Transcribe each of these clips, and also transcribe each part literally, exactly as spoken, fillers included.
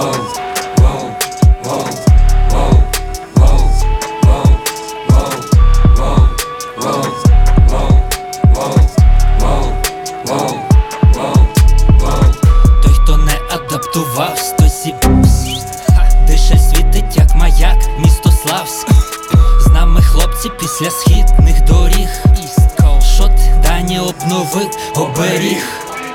Той, хто не адаптувався, той зібався. Дише світить, як маяк, місто Славськ. З нами хлопці після східних доріг. Шот Дані обновив оберіг.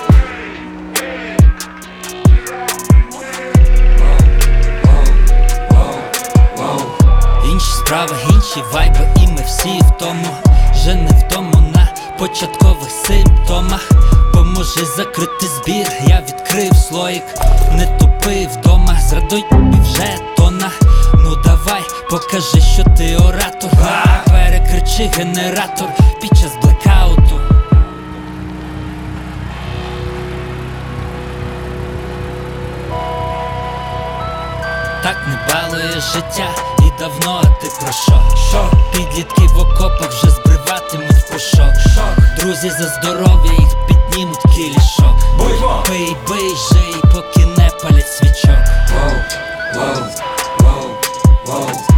Інші справи, інші вайби, і ми всі в тому. Вже не в тому на початкових симптомах. Поможи закрити збір, я відкрив слоїк. Не тупи вдома, зрадуй тобі вже тона. Ну давай, покажи, що ти оратор. А, перекричи генератор під час блекауту. Так не балує життя, і давно, а ти про що? Шо? Підлітки в окопах вже збриватимуть пушок. Шок. Друзі за здоров'я, їх піднімуть кілішок. Пий, бий, жий, поки не палять свічок. Воу, воу, воу, воу.